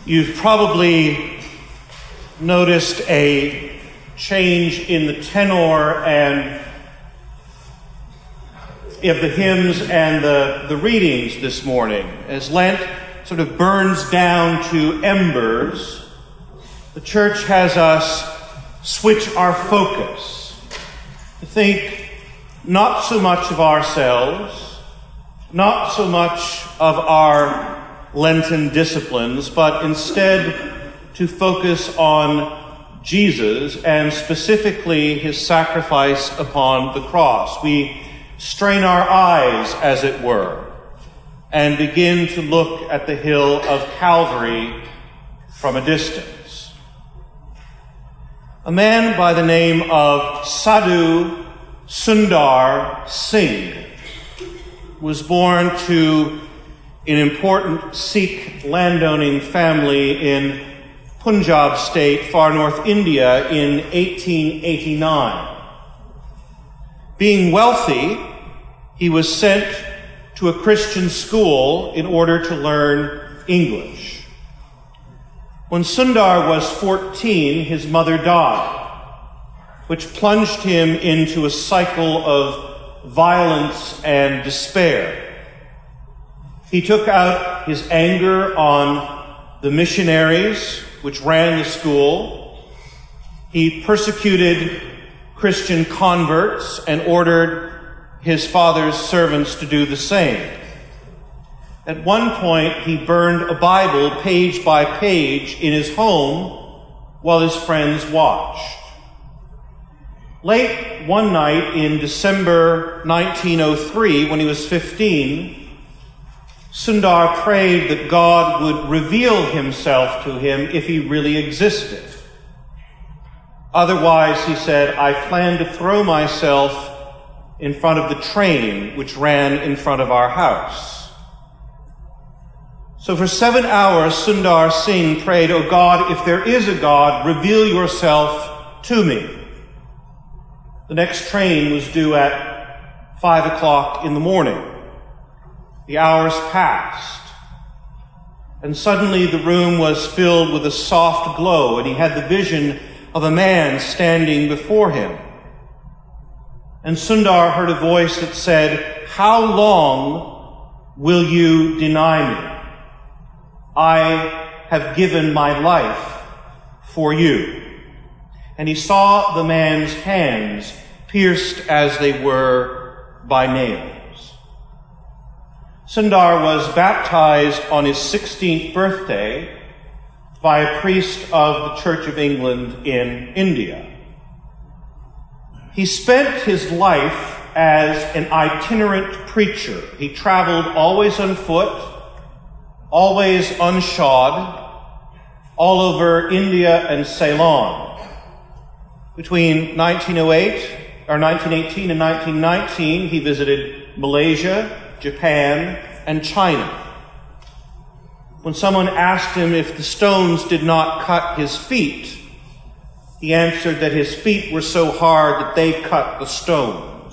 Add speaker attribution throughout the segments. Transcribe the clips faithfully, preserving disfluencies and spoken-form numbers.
Speaker 1: You've probably noticed a change in the tenor and of the hymns and the, the readings this morning. As Lent sort of burns down to embers, the church has us switch our focus to think not so much of ourselves, not so much of our Lenten disciplines, but instead to focus on Jesus and specifically his sacrifice upon the cross. We strain our eyes, as it were, and begin to look at the hill of Calvary from a distance. A man by the name of Sadhu Sundar Singh was born to an important Sikh landowning family in Punjab state, far north India, in eighteen eighty-nine. Being wealthy, he was sent to a Christian school in order to learn English. When Sundar was fourteen, his mother died, which plunged him into a cycle of violence and despair. He took out his anger on the missionaries which ran the school. He persecuted Christian converts and ordered his father's servants to do the same. At one point, he burned a Bible page by page in his home while his friends watched. Late one night in December nineteen oh three, when he was fifteen, Sundar prayed that God would reveal himself to him if he really existed. Otherwise, he said, I plan to throw myself in front of the train which ran in front of our house. So for seven hours, Sundar Singh prayed, O God, if there is a God, reveal yourself to me. The next train was due at five o'clock in the morning. The hours passed, and suddenly the room was filled with a soft glow, and he had the vision of a man standing before him. And Sundar heard a voice that said, How long will you deny me? I have given my life for you. And he saw the man's hands pierced as they were by nails. Sundar was baptized on his sixteenth birthday by a priest of the Church of England in India. He spent his life as an itinerant preacher. He traveled always on foot, always unshod, all over India and Ceylon. Between nineteen oh eight, or nineteen eighteen and nineteen nineteen, he visited Malaysia, Japan, and China. When someone asked him if the stones did not cut his feet, he answered that his feet were so hard that they cut the stones.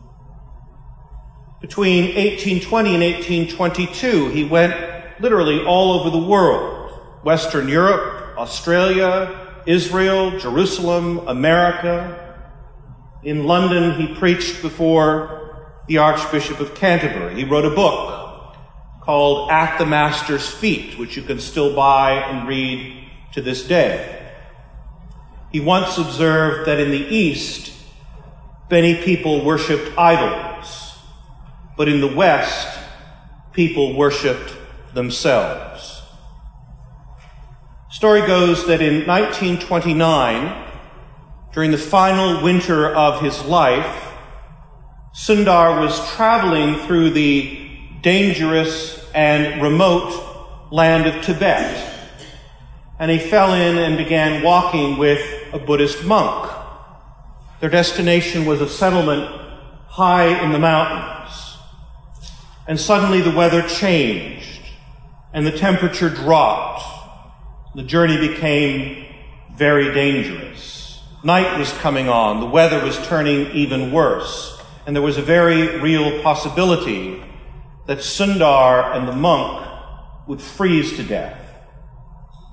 Speaker 1: Between eighteen twenty and eighteen twenty-two, he went literally all over the world. Western Europe, Australia, Israel, Jerusalem, America. In London, he preached before the Archbishop of Canterbury. He wrote a book called At the Master's Feet, which you can still buy and read to this day. He once observed that in the East, many people worshipped idols, but in the West, people worshipped themselves. Story goes that in nineteen twenty-nine, during the final winter of his life, Sundar was traveling through the dangerous and remote land of Tibet, and he fell in and began walking with a Buddhist monk. Their destination was a settlement high in the mountains, and suddenly the weather changed, and the temperature dropped. The journey became very dangerous. Night was coming on, the weather was turning even worse. And there was a very real possibility that Sundar and the monk would freeze to death.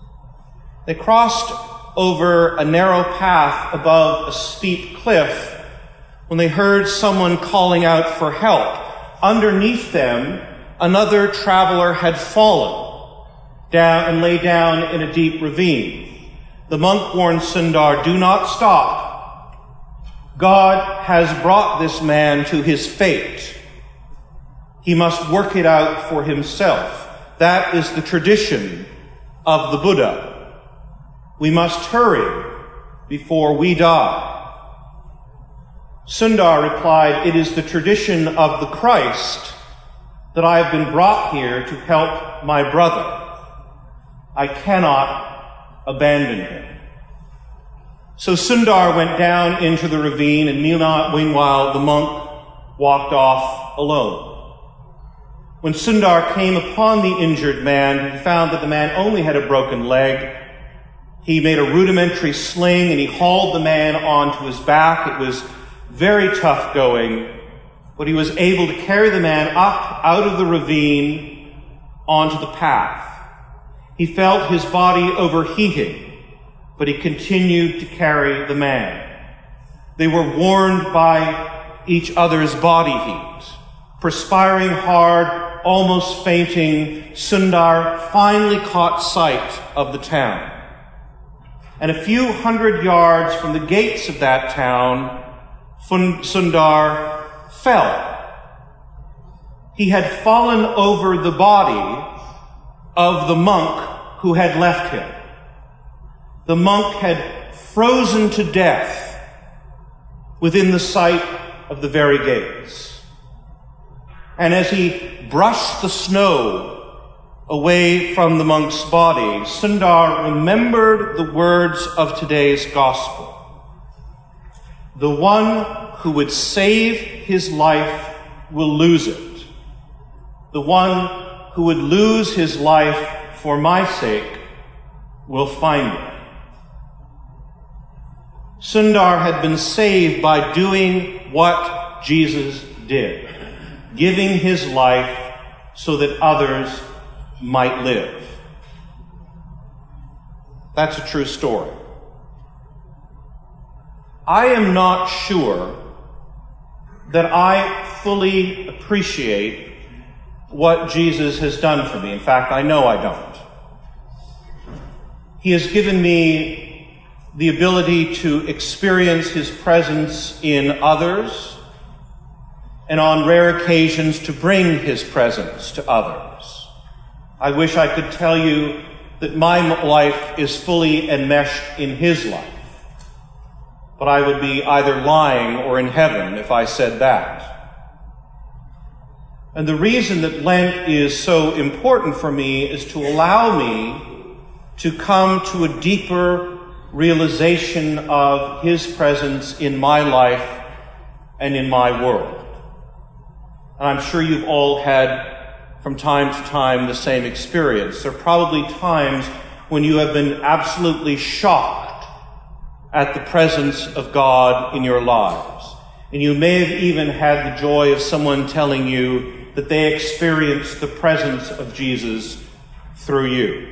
Speaker 1: They crossed over a narrow path above a steep cliff when they heard someone calling out for help. Underneath them, another traveler had fallen down and lay down in a deep ravine. The monk warned Sundar, "Do not stop. God has brought this man to his fate. He must work it out for himself. That is the tradition of the Buddha. We must hurry before we die." Sundar replied, "It is the tradition of the Christ that I have been brought here to help my brother. I cannot abandon him." So Sundar went down into the ravine, and meanwhile the monk walked off alone. When Sundar came upon the injured man, he found that the man only had a broken leg. He made a rudimentary sling, and he hauled the man onto his back. It was very tough going, but he was able to carry the man up out of the ravine onto the path. He felt his body overheating, but he continued to carry the man. They were warmed by each other's body heat. Perspiring hard, almost fainting, Sundar finally caught sight of the town. And a few hundred yards from the gates of that town, Sundar fell. He had fallen over the body of the monk who had left him. The monk had frozen to death within the sight of the very gates. And as he brushed the snow away from the monk's body, Sundar remembered the words of today's gospel. The one who would save his life will lose it. The one who would lose his life for my sake will find it. Sundar had been saved by doing what Jesus did, giving his life so that others might live. That's a true story. I am not sure that I fully appreciate what Jesus has done for me. In fact, I know I don't. He has given me the ability to experience his presence in others, and on rare occasions to bring his presence to others. I wish I could tell you that my life is fully enmeshed in his life. But I would be either lying or in heaven if I said that. And the reason that Lent is so important for me is to allow me to come to a deeper realization of his presence in my life and in my world. And I'm sure you've all had, from time to time, the same experience. There are probably times when you have been absolutely shocked at the presence of God in your lives. And you may have even had the joy of someone telling you that they experienced the presence of Jesus through you.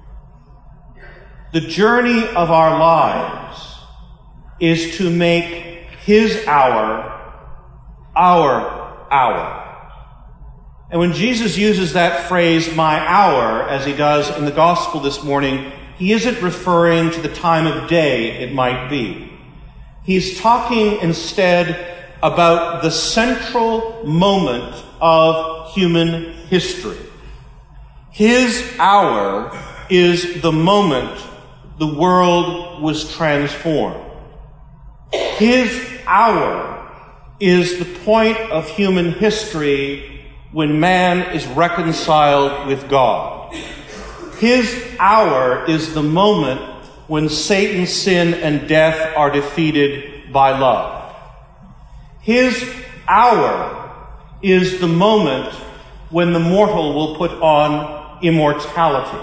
Speaker 1: The journey of our lives is to make his hour our hour. And when Jesus uses that phrase, my hour, as he does in the gospel this morning, he isn't referring to the time of day it might be. He's talking instead about the central moment of human history. His hour is the moment the world was transformed. His hour is the point of human history when man is reconciled with God. His hour is the moment when Satan, sin, and death are defeated by love. His hour is the moment when the mortal will put on immortality.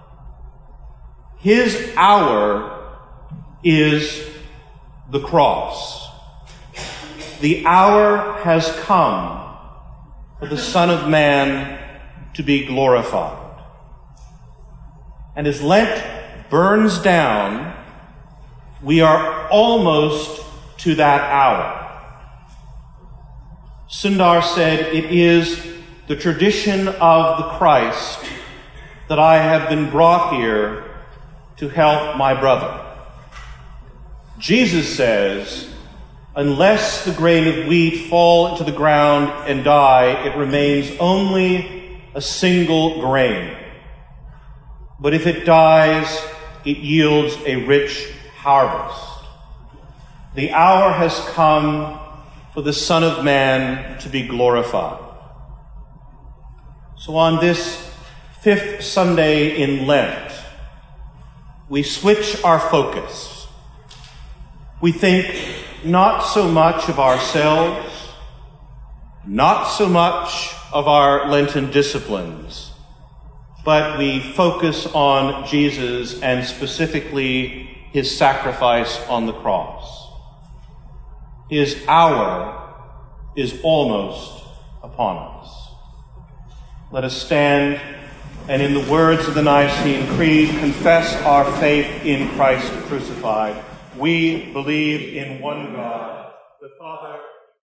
Speaker 1: His hour is the cross. The hour has come for the Son of Man to be glorified. And as Lent burns down, we are almost to that hour. Sundar said, "It is the tradition of the Christ that I have been brought here to help my brother." Jesus says, "Unless the grain of wheat fall into the ground and die, it remains only a single grain. But if it dies, it yields a rich harvest." The hour has come for the Son of Man to be glorified. So on this fifth Sunday in Lent, we switch our focus. We think not so much of ourselves, not so much of our Lenten disciplines, but we focus on Jesus and specifically his sacrifice on the cross. His hour is almost upon us. Let us stand and in the words of the Nicene Creed confess our faith in Christ crucified. We believe in one God, the Father,